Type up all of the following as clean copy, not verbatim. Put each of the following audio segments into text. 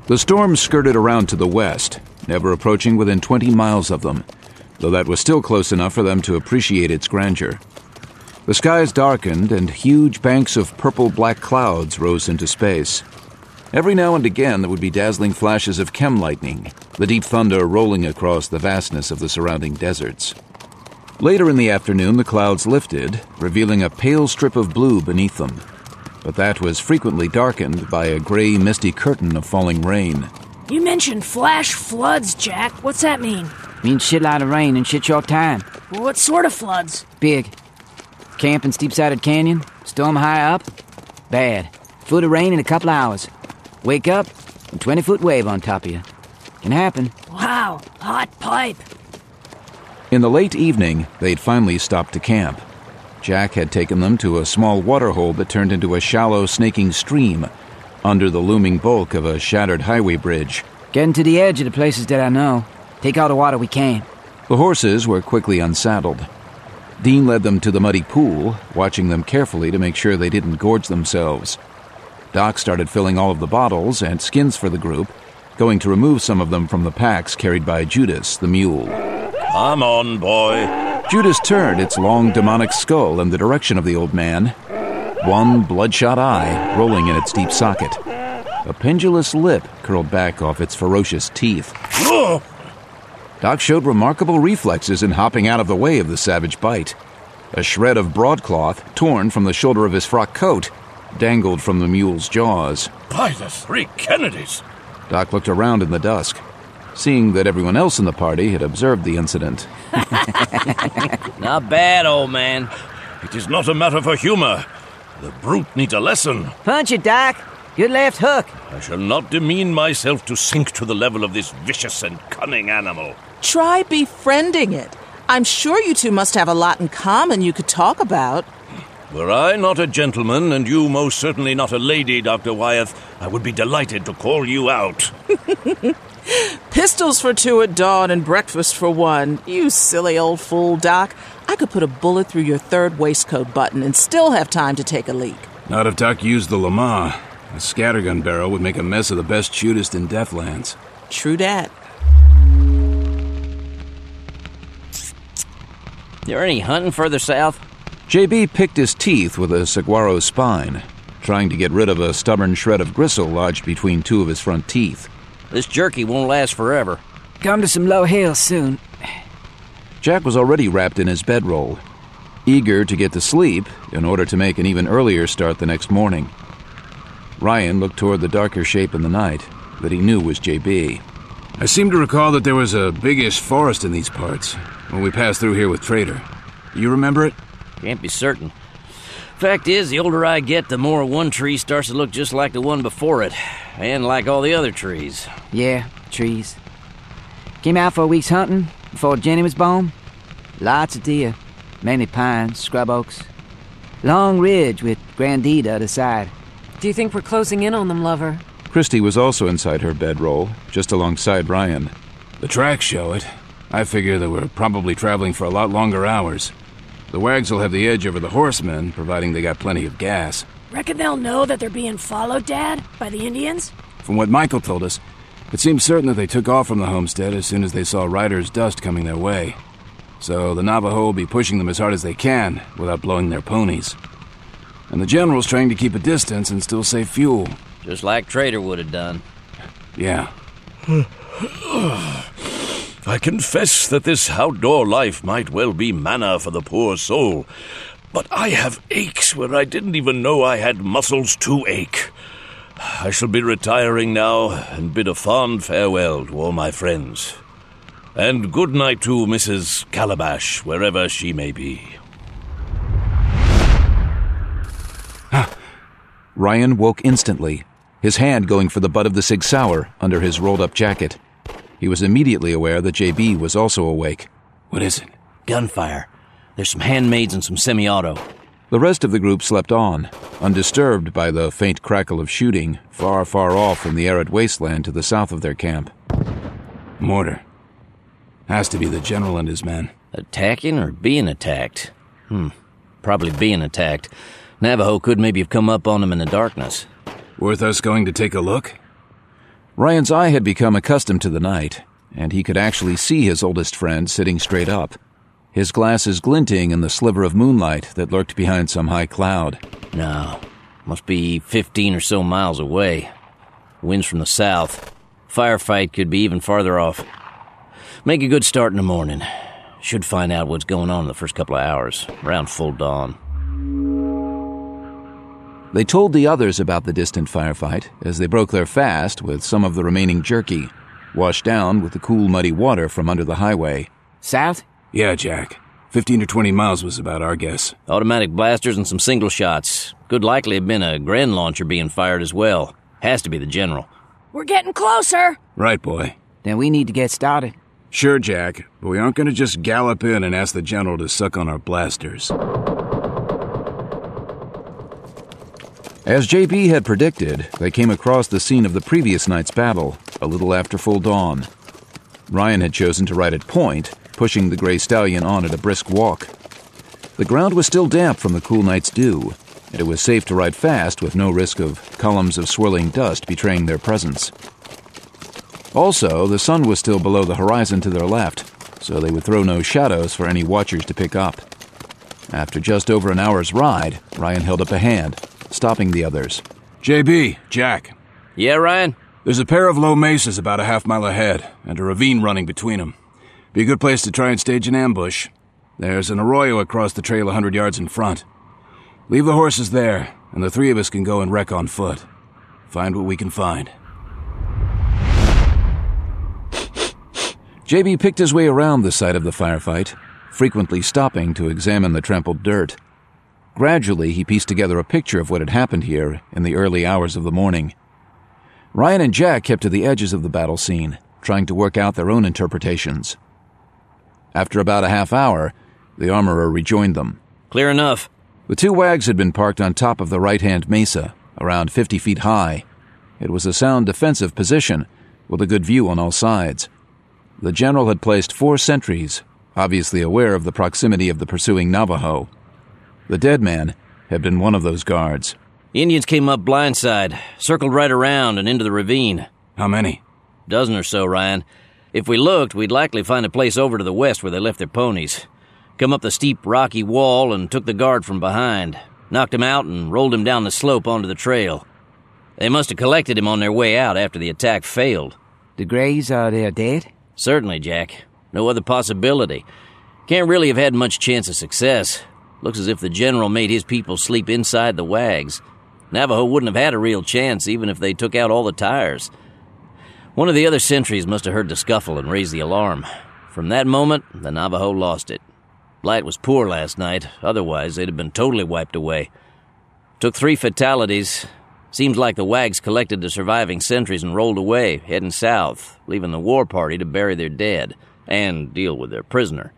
The storm skirted around to the west, never approaching within 20 miles of them, though that was still close enough for them to appreciate its grandeur. The skies darkened, and huge banks of purple-black clouds rose into space. Every now and again there would be dazzling flashes of chem lightning, the deep thunder rolling across the vastness of the surrounding deserts. Later in the afternoon the clouds lifted, revealing a pale strip of blue beneath them. But that was frequently darkened by a gray, misty curtain of falling rain. You mentioned flash floods, Jack. What's that mean? Means shitload of rain and shit short time. What sort of floods? Big. Camp in steep-sided canyon, storm high up. Bad. Foot of rain in a couple hours. Wake up, a 20-foot wave on top of you. Can happen. Wow, hot pipe. In the late evening, they'd finally stopped to camp. Jack had taken them to a small waterhole that turned into a shallow, snaking stream under the looming bulk of a shattered highway bridge. Getting to the edge of the places that I know. Take all the water we can. The horses were quickly unsaddled. Dean led them to the muddy pool, watching them carefully to make sure they didn't gorge themselves. Doc started filling all of the bottles and skins for the group, going to remove some of them from the packs carried by Judas, the mule. Come on, boy. Judas turned its long demonic skull in the direction of the old man, one bloodshot eye rolling in its deep socket. A pendulous lip curled back off its ferocious teeth. Doc showed remarkable reflexes in hopping out of the way of the savage bite. A shred of broadcloth, torn from the shoulder of his frock coat, dangled from the mule's jaws. By the three Kennedys! Doc looked around in the dusk, seeing that everyone else in the party had observed the incident. Not bad, old man. It is not a matter for humor. The brute needs a lesson. Punch it, Doc. Good left hook. I shall not demean myself to sink to the level of this vicious and cunning animal. Try befriending it. I'm sure you two must have a lot in common you could talk about. Were I not a gentleman, and you most certainly not a lady, Dr. Wyeth, I would be delighted to call you out. Pistols for two at dawn and breakfast for one. You silly old fool, Doc. I could put a bullet through your third waistcoat button and still have time to take a leak. Not if Doc used the Lamar. A scattergun barrel would make a mess of the best shootist in Deathlands. True dat. There any hunting further south? J.B. picked his teeth with a saguaro spine, trying to get rid of a stubborn shred of gristle lodged between two of his front teeth. This jerky won't last forever. Come to some low hills soon. Jack was already wrapped in his bedroll, eager to get to sleep in order to make an even earlier start the next morning. Ryan looked toward the darker shape in the night that he knew was J.B. I seem to recall that there was a big-ish forest in these parts when we passed through here with Trader. You remember it? Can't be certain. Fact is, the older I get, the more one tree starts to look just like the one before it, and like all the other trees. Yeah, trees. Came out for a week's hunting before Jenny was born. Lots of deer, mainly pines, scrub oaks. Long ridge with Grandee to the other side. Do you think we're closing in on them, lover? Christy was also inside her bedroll, just alongside Ryan. The tracks show it. I figure that we're probably traveling for a lot longer hours. The wags will have the edge over the horsemen, providing they got plenty of gas. Reckon they'll know that they're being followed, Dad? By the Indians? From what Michael told us, it seems certain that they took off from the homestead as soon as they saw riders' dust coming their way. So the Navajo will be pushing them as hard as they can without blowing their ponies. And the general's trying to keep a distance and still save fuel. Just like Trader would have done. Yeah. I confess that this outdoor life might well be manna for the poor soul, but I have aches where I didn't even know I had muscles to ache. I shall be retiring now and bid a fond farewell to all my friends. And good night to Mrs. Calabash, wherever she may be. Ryan woke instantly, his hand going for the butt of the Sig Sauer under his rolled-up jacket. He was immediately aware that J.B. was also awake. What is it? Gunfire. There's some handmaids and some semi-auto. The rest of the group slept on, undisturbed by the faint crackle of shooting, far, far off from the arid wasteland to the south of their camp. Mortar. Has to be the general and his men. Attacking or being attacked? Probably being attacked. Navajo could maybe have come up on them in the darkness. Worth us going to take a look? Ryan's eye had become accustomed to the night, and he could actually see his oldest friend sitting straight up, his glasses glinting in the sliver of moonlight that lurked behind some high cloud. No, must be 15 or so miles away. Wind's from the south. Firefight could be even farther off. Make a good start in the morning. Should find out what's going on in the first couple of hours, around full dawn. They told the others about the distant firefight as they broke their fast with some of the remaining jerky, washed down with the cool, muddy water from under the highway. South? Yeah, Jack. 15 to 20 miles was about our guess. Automatic blasters and some single shots. Could likely have been a Gren launcher being fired as well. Has to be the general. We're getting closer. Right, boy. Then we need to get started. Sure, Jack, but we aren't going to just gallop in and ask the general to suck on our blasters. As JB had predicted, they came across the scene of the previous night's battle, a little after full dawn. Ryan had chosen to ride at point, pushing the gray stallion on at a brisk walk. The ground was still damp from the cool night's dew, and it was safe to ride fast with no risk of columns of swirling dust betraying their presence. Also, the sun was still below the horizon to their left, so they would throw no shadows for any watchers to pick up. After just over an hour's ride, Ryan held up a hand, stopping the others. JB, Jack. Yeah, Ryan? There's a pair of low mesas about a half-mile ahead, and a ravine running between them. Be a good place to try and stage an ambush. There's an arroyo across the trail 100 yards in front. Leave the horses there, and the three of us can go and wreck on foot. Find what we can find. JB picked his way around the site of the firefight, frequently stopping to examine the trampled dirt. Gradually, he pieced together a picture of what had happened here in the early hours of the morning. Ryan and Jack kept to the edges of the battle scene, trying to work out their own interpretations. After about a half hour, the armorer rejoined them. Clear enough. The two wags had been parked on top of the right-hand mesa, around 50 feet high. It was a sound defensive position, with a good view on all sides. The general had placed 4 sentries, obviously aware of the proximity of the pursuing Navajo. The dead man had been one of those guards. Indians came up blindside, circled right around and into the ravine. How many? Dozen or so, Ryan. If we looked, we'd likely find a place over to the west where they left their ponies. Come up the steep, rocky wall and took the guard from behind. Knocked him out and rolled him down the slope onto the trail. They must have collected him on their way out after the attack failed. The Greys, are they dead? Certainly, Jack. No other possibility. Can't really have had much chance of success. Looks as if the general made his people sleep inside the wags. Navajo wouldn't have had a real chance even if they took out all the tires. One of the other sentries must have heard the scuffle and raised the alarm. From that moment, the Navajo lost it. Light was poor last night, otherwise they'd have been totally wiped away. Took 3 fatalities. Seems like the wags collected the surviving sentries and rolled away, heading south, leaving the war party to bury their dead and deal with their prisoner.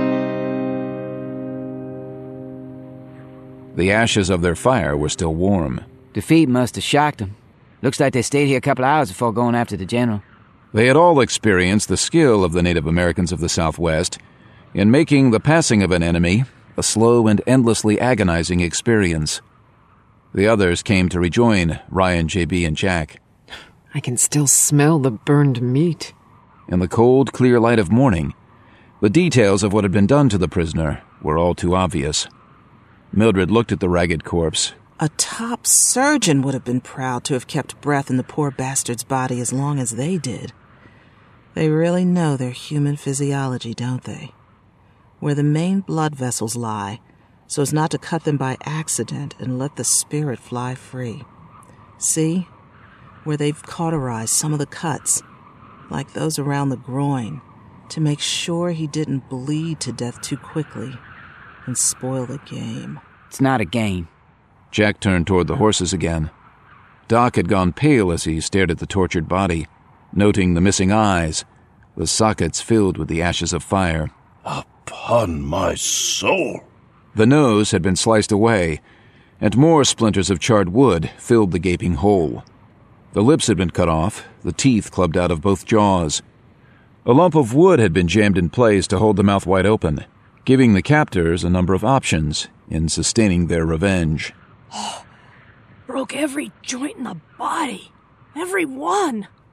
The ashes of their fire were still warm. Defeat must have shocked them. Looks like they stayed here a couple hours before going after the general. They had all experienced the skill of the Native Americans of the Southwest in making the passing of an enemy a slow and endlessly agonizing experience. The others came to rejoin Ryan, JB, and Jack. I can still smell the burned meat. In the cold, clear light of morning, the details of what had been done to the prisoner were all too obvious. Mildred looked at the ragged corpse. A top surgeon would have been proud to have kept breath in the poor bastard's body as long as they did. They really know their human physiology, don't they? Where the main blood vessels lie, so as not to cut them by accident and let the spirit fly free. See? Where they've cauterized some of the cuts, like those around the groin, to make sure he didn't bleed to death too quickly and spoil the game. It's not a game. Jack turned toward the horses again. Doc had gone pale as he stared at the tortured body, noting the missing eyes, the sockets filled with the ashes of fire. Upon my soul! The nose had been sliced away, and more splinters of charred wood filled the gaping hole. The lips had been cut off, the teeth clubbed out of both jaws. A lump of wood had been jammed in place to hold the mouth wide open, giving the captors a number of options in sustaining their revenge. Broke every joint in the body. Every one.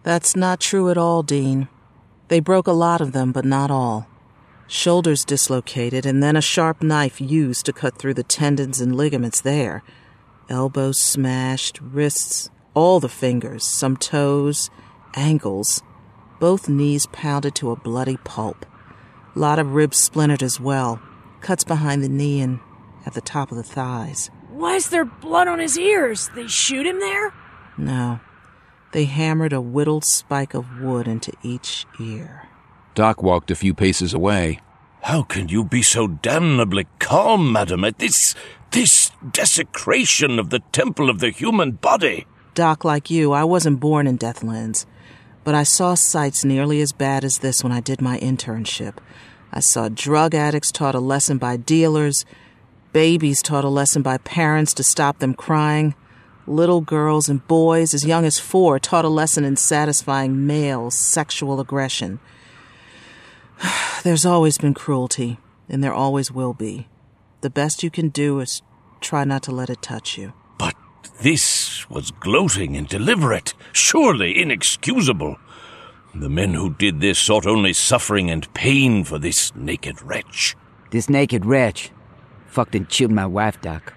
That's not true at all, Dean. They broke a lot of them, but not all. Shoulders dislocated, and then a sharp knife used to cut through the tendons and ligaments there. Elbows smashed, wrists, all the fingers, some toes, ankles. Both knees pounded to a bloody pulp. A lot of ribs splintered as well. Cuts behind the knee and at the top of the thighs. Why is there blood on his ears? They shoot him there? No. They hammered a whittled spike of wood into each ear. Doc walked a few paces away. How can you be so damnably calm, madam, at this desecration of the temple of the human body? Doc, like you, I wasn't born in Deathlands, but I saw sights nearly as bad as this when I did my internship. I saw drug addicts taught a lesson by dealers, babies taught a lesson by parents to stop them crying, little girls and boys as young as 4 taught a lesson in satisfying male sexual aggression. There's always been cruelty, and there always will be. The best you can do is try not to let it touch you. But this was gloating and deliberate, surely inexcusable. The men who did this sought only suffering and pain for this naked wretch. This naked wretch fucked and chilled my wife, Doc.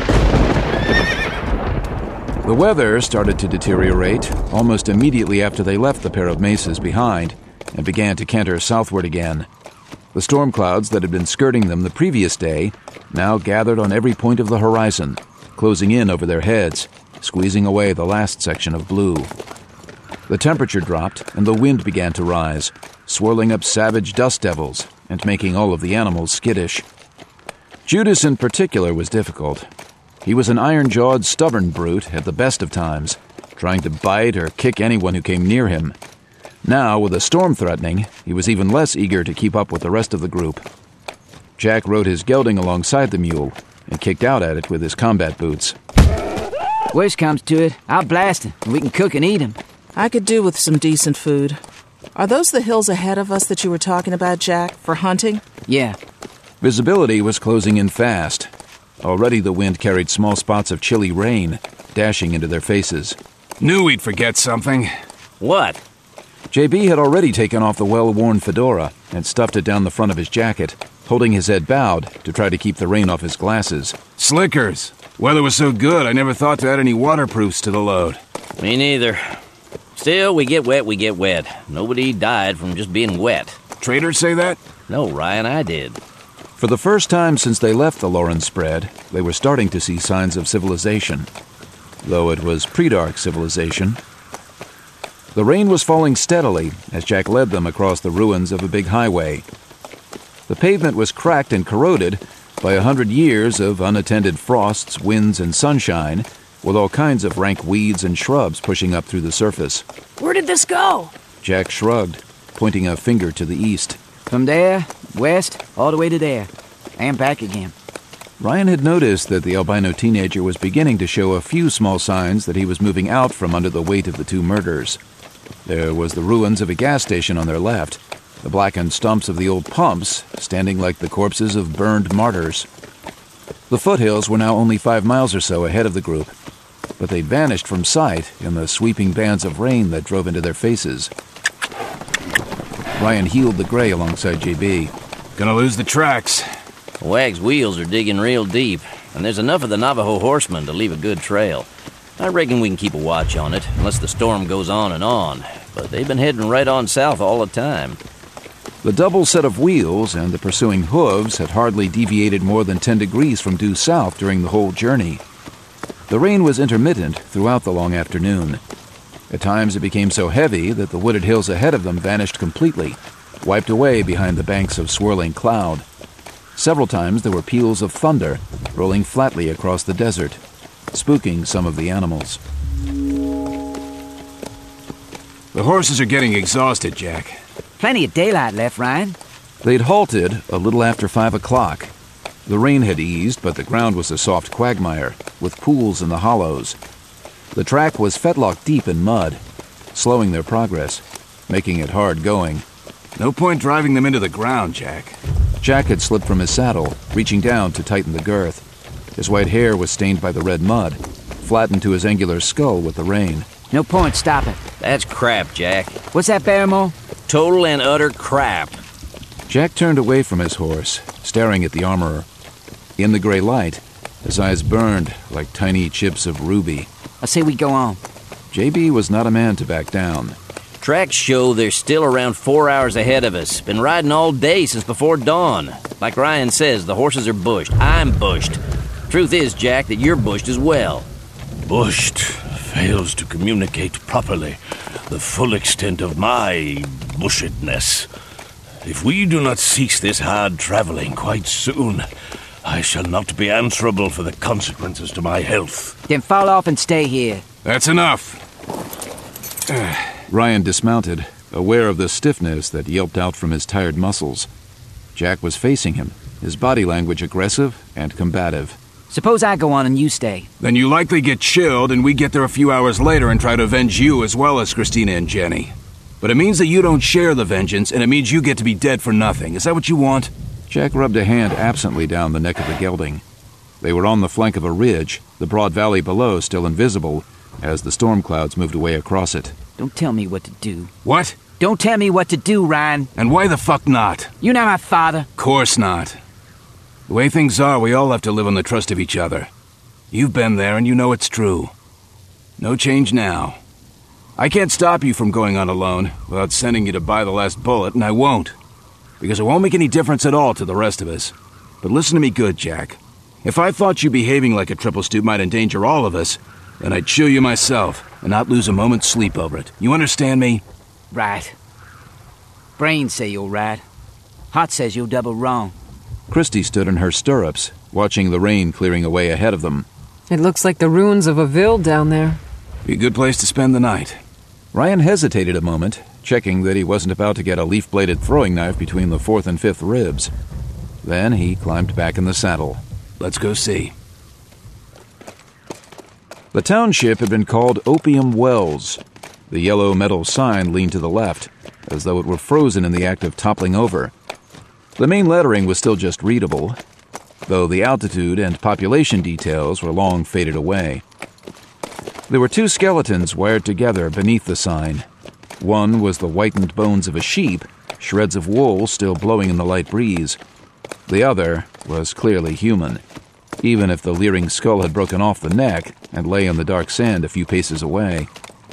The weather started to deteriorate almost immediately after they left the pair of mesas behind and began to canter southward again. The storm clouds that had been skirting them the previous day now gathered on every point of the horizon, closing in over their heads, squeezing away the last section of blue. The temperature dropped and the wind began to rise, swirling up savage dust devils and making all of the animals skittish. Judas in particular was difficult. He was an iron-jawed, stubborn brute at the best of times, trying to bite or kick anyone who came near him. Now, with a storm threatening, he was even less eager to keep up with the rest of the group. Jack rode his gelding alongside the mule and kicked out at it with his combat boots. Worst comes to it, I'll blast him, and we can cook and eat him. I could do with some decent food. Are those the hills ahead of us that you were talking about, Jack, for hunting? Yeah. Visibility was closing in fast. Already the wind carried small spots of chilly rain, dashing into their faces. Knew we'd forget something. What? JB had already taken off the well-worn fedora and stuffed it down the front of his jacket, holding his head bowed to try to keep the rain off his glasses. Slickers. Weather was so good, I never thought to add any waterproofs to the load. Me neither. Still, we get wet. Nobody died from just being wet. Traders say that? No, Ryan, I did. For the first time since they left the Lauren spread, they were starting to see signs of civilization, though it was pre-dark civilization. The rain was falling steadily as Jack led them across the ruins of a big highway. The pavement was cracked and corroded by 100 years of unattended frosts, winds, and sunshine, with all kinds of rank weeds and shrubs pushing up through the surface. Where did this go? Jack shrugged, pointing a finger to the east. From there, west, all the way to there, and back again. Ryan had noticed that the albino teenager was beginning to show a few small signs that he was moving out from under the weight of the 2 murders. There was the ruins of a gas station on their left, the blackened stumps of the old pumps standing like the corpses of burned martyrs. The foothills were now only 5 miles or so ahead of the group, but they'd vanished from sight in the sweeping bands of rain that drove into their faces. Ryan heeled the gray alongside JB. Gonna lose the tracks. Wag's wheels are digging real deep, and there's enough of the Navajo horsemen to leave a good trail. I reckon we can keep a watch on it, unless the storm goes on and on, but they've been heading right on south all the time. The double set of wheels and the pursuing hooves had hardly deviated more than 10 degrees from due south during the whole journey. The rain was intermittent throughout the long afternoon. At times it became so heavy that the wooded hills ahead of them vanished completely, wiped away behind the banks of swirling cloud. Several times there were peals of thunder rolling flatly across the desert, spooking some of the animals. The horses are getting exhausted, Jack. Plenty of daylight left, Ryan. They'd halted a little after 5 o'clock. The rain had eased, but the ground was a soft quagmire, with pools in the hollows. The track was fetlock deep in mud, slowing their progress, making it hard going. No point driving them into the ground, Jack. Jack had slipped from his saddle, reaching down to tighten the girth. His white hair was stained by the red mud, flattened to his angular skull with the rain. No point stopping. That's crap, Jack. What's that, Barrymore? Total and utter crap. Jack turned away from his horse, staring at the armorer. In the gray light, his eyes burned like tiny chips of ruby. I say we go on. JB was not a man to back down. Tracks show they're still around 4 hours ahead of us. Been riding all day since before dawn. Like Ryan says, the horses are bushed. I'm bushed. Truth is, Jack, that you're bushed as well. Bushed fails to communicate properly the full extent of my bushedness. If we do not cease this hard traveling quite soon, I shall not be answerable for the consequences to my health. Then fall off and stay here. That's enough. Ryan dismounted, aware of the stiffness that yelped out from his tired muscles. Jack was facing him, his body language aggressive and combative. Suppose I go on and you stay. Then you likely get chilled and we get there a few hours later and try to avenge you as well as Christina and Jenny. But it means that you don't share the vengeance, and it means you get to be dead for nothing. Is that what you want? Jack rubbed a hand absently down the neck of the gelding. They were on the flank of a ridge, the broad valley below still invisible, as the storm clouds moved away across it. Don't tell me what to do. What? Don't tell me what to do, Ryan. And why the fuck not? You're not my father. Course not. The way things are, we all have to live on the trust of each other. You've been there and you know it's true. No change now. I can't stop you from going on alone without sending you to buy the last bullet, and I won't. Because it won't make any difference at all to the rest of us. But listen to me good, Jack. If I thought you behaving like a triple stoop might endanger all of us, then I'd show you myself and not lose a moment's sleep over it. You understand me? Right. Brains say you're right. Heart says you're double wrong. Christy stood in her stirrups, watching the rain clearing away ahead of them. It looks like the ruins of a ville down there. Be a good place to spend the night. Ryan hesitated a moment, checking that he wasn't about to get a leaf-bladed throwing knife between the 4th and 5th ribs. Then he climbed back in the saddle. Let's go see. The township had been called Opium Wells. The yellow metal sign leaned to the left, as though it were frozen in the act of toppling over. The main lettering was still just readable, though the altitude and population details were long faded away. There were 2 skeletons wired together beneath the sign. One was the whitened bones of a sheep, shreds of wool still blowing in the light breeze. The other was clearly human, even if the leering skull had broken off the neck and lay in the dark sand a few paces away.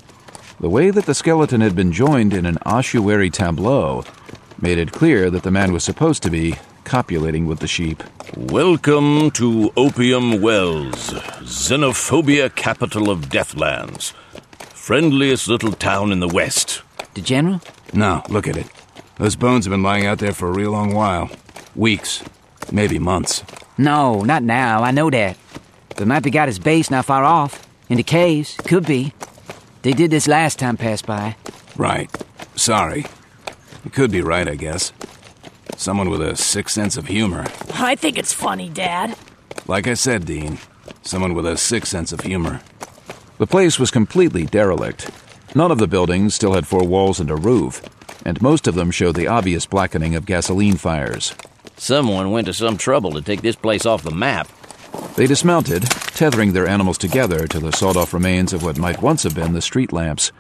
The way that the skeleton had been joined in an ossuary tableau made it clear that the man was supposed to be copulating with the sheep. Welcome to Opium Wells, xenophobia capital of Deathlands. Friendliest little town in the west. The General? No, look at it. Those bones have been lying out there for a real long while. Weeks, maybe months. No, not now. I know that. But might be got his base not far off. In the caves. Could be. They did this last time passed by. Right. Sorry. You could be right, I guess. Someone with a sick sense of humor. I think it's funny, Dad. Like I said, Dean. Someone with a sick sense of humor. The place was completely derelict. None of the buildings still had 4 walls and a roof, and most of them showed the obvious blackening of gasoline fires. Someone went to some trouble to take this place off the map. They dismounted, tethering their animals together to the sawed-off remains of what might once have been the street lamps.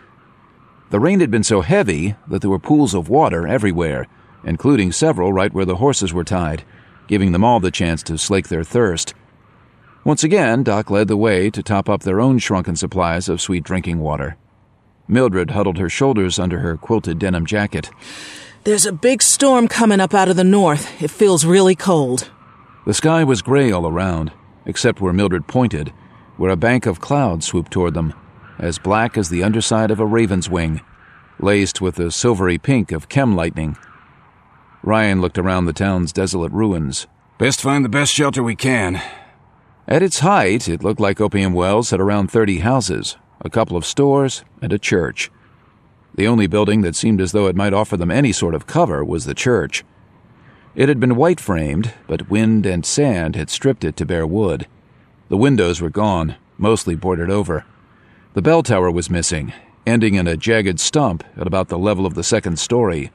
The rain had been so heavy that there were pools of water everywhere, including several right where the horses were tied, giving them all the chance to slake their thirst. Once again, Doc led the way to top up their own shrunken supplies of sweet drinking water. Mildred huddled her shoulders under her quilted denim jacket. There's a big storm coming up out of the north. It feels really cold. The sky was gray all around, except where Mildred pointed, where a bank of clouds swooped toward them, as black as the underside of a raven's wing, laced with the silvery pink of chem lightning. Ryan looked around the town's desolate ruins. Best find the best shelter we can. At its height, it looked like Opium Wells had around 30 houses, a couple of stores, and a church. The only building that seemed as though it might offer them any sort of cover was the church. It had been white-framed, but wind and sand had stripped it to bare wood. The windows were gone, mostly boarded over. The bell tower was missing, ending in a jagged stump at about the level of the 2nd story.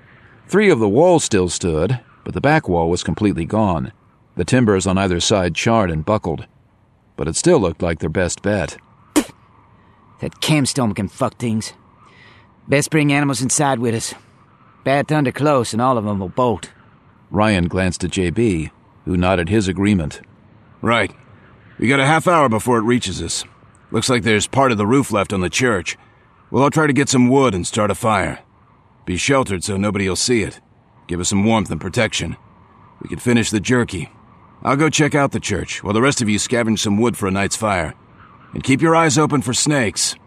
3 of the walls still stood, but the back wall was completely gone. The timbers on either side charred and buckled. But it still looked like their best bet. That Camstorm can fuck things. Best bring animals inside with us. Bad thunder close and all of them will bolt. Ryan glanced at JB, who nodded his agreement. Right. We got a half hour before it reaches us. Looks like there's part of the roof left on the church. We'll all try to get some wood and start a fire. Be sheltered so nobody will see it. Give us some warmth and protection. We can finish the jerky. I'll go check out the church, while the rest of you scavenge some wood for a night's fire. And keep your eyes open for snakes.